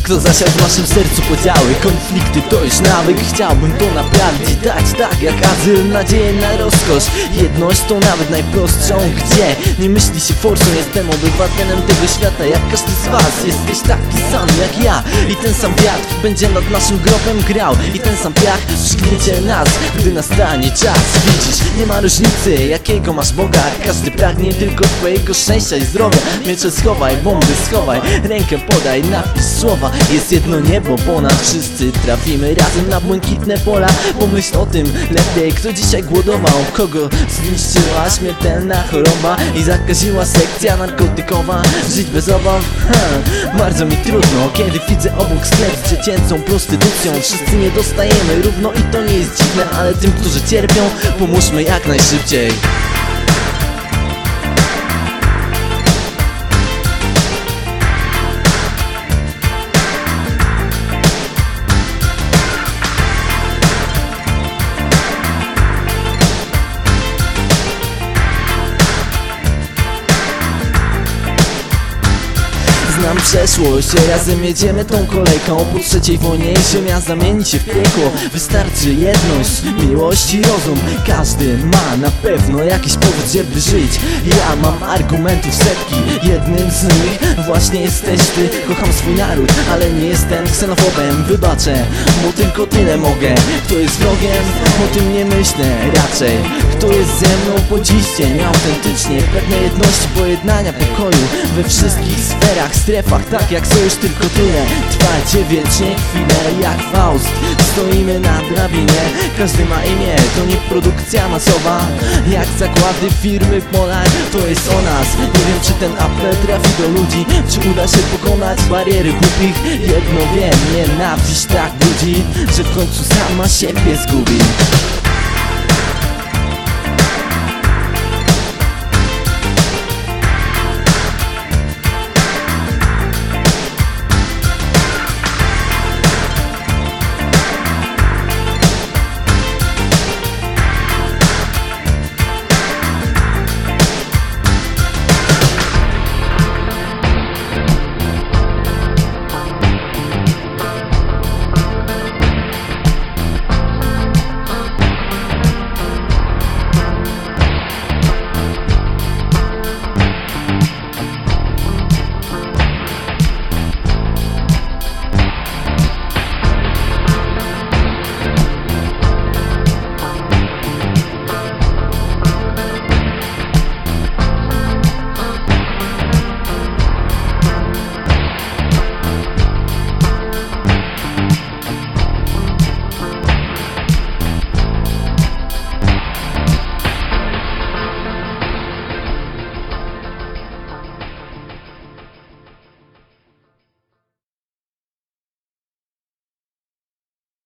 Kto zasiadł w naszym sercu podziały, konflikty to już nawyk. Chciałbym to naprawić i dać tak jak azyl, nadzieję na rozkosz. Jedność to nawet najprostszą, gdzie nie myśli się forsą. Jestem obywatelem tego świata jak każdy z was. Jesteś taki sam jak ja i ten sam wiatr będzie nad naszym grobem grał. I ten sam piach przygniecie nas, gdy nastanie czas. Widzisz, nie ma różnicy jakiego masz Boga. Każdy pragnie tylko twojego szczęścia i zdrowia. Miecze schowaj, bomby schowaj, rękę podaj, napisz słowa. Jest jedno niebo ponad, wszyscy trafimy razem na błękitne pola. Pomyśl o tym lepiej, kto dzisiaj głodował, kogo zniszczyła śmiertelna choroba i zakaziła sekcja narkotykowa. Żyć bez obaw? Bardzo mi trudno, kiedy widzę obok sklep z dziecięcą prostytucją. Wszyscy nie dostajemy równo i to nie jest dziwne, ale tym, którzy cierpią, pomóżmy jak najszybciej. Znam przeszłość, razem jedziemy tą kolejką. Po trzeciej wojnie ziemia zamieni się w piekło. Wystarczy jedność, miłość i rozum. Każdy ma na pewno jakiś powód, żeby żyć. Ja mam argumentów setki, jednym z nich właśnie jesteś ty. Kocham swój naród, ale nie jestem ksenofobem. Wybaczę, bo tylko tyle mogę. Kto jest wrogiem? O tym nie myślę raczej. Kto jest ze mną po dziś dzień autentycznie pragnę jedności, pojednania, pokoju we wszystkich sferach, strefach, tak jak sojusz, tylko tyle. Trwajcie wiecznie chwilę jak Faust. Stoimy na drabinie, każdy ma imię, to nie produkcja masowa. Jak zakłady firmy w polach, to jest o nas. Nie wiem, czy ten apel trafi do ludzi, czy uda się pokonać bariery głupich. Jedno wiem, nienawiść tak budzi, że w końcu sama siebie zgubi.